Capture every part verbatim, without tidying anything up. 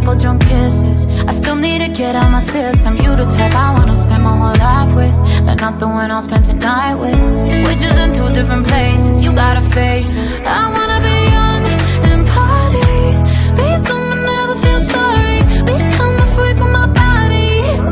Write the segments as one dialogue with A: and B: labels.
A: couple drunk kisses. I still need to get out my system. You the type I wanna spend my whole life with, but not the one I'll spend tonight with. We're just in two different places, you gotta face it. I wanna be young and party, be dumb and never feel sorry, become a freak with my body.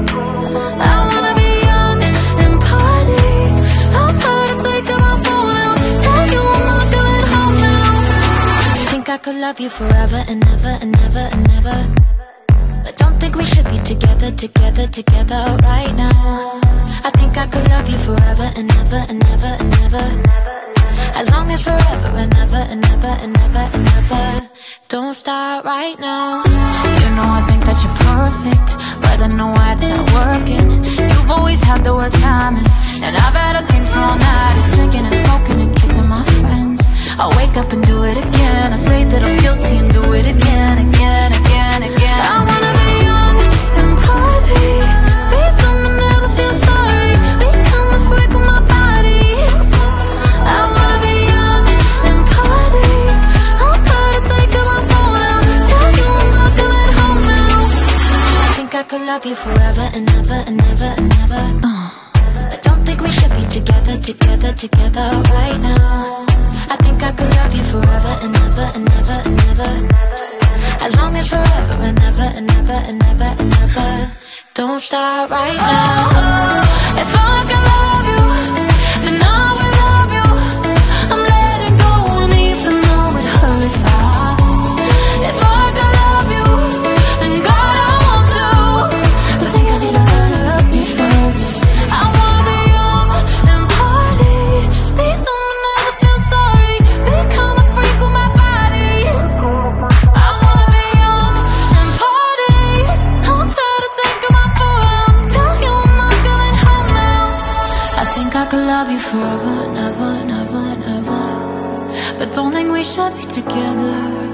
A: I wanna be young and party, I'm tired of taking my phone out, tell you I'm not going home now. Think I could love you forever and ever and ever and ever, but don't think we should be together, together, together right now. I think I could love you forever and ever and ever and ever, as long as forever and ever and ever and ever and ever. Don't start right now. You know I think that you're perfect, but I know why it's not working. You've always had the worst timing, and I've had a thing for all night. It's drinking and smoking and kissing my friends. I'll wake up and do it again. I say that I'm guilty and do it again, again, again, again. I wanna be young and party, be dumb and never feel sorry, become a freak with my body. I wanna be young and party, I'm tired of taking my phone out, tell you I'm not coming home now. I think I could love you forever and ever and ever and ever, uh. But don't think we should be together, together, together right now. I think I could love you forever and ever and ever and ever, as long as forever and ever and ever and ever and ever. Don't start right now. If I could love you, then I will love you. I'm letting go, and even though it hurts, I, if I could love you, then God I want to, but I think I need to learn to love me first. I wanna be young and party, be dumb and never feel sorry, become a freak with my body. I wanna be young and party, I'm tired of taking my foot out, tell you I'm not going home now. I think I could love you forever and ever and ever and ever, but don't think we should be together.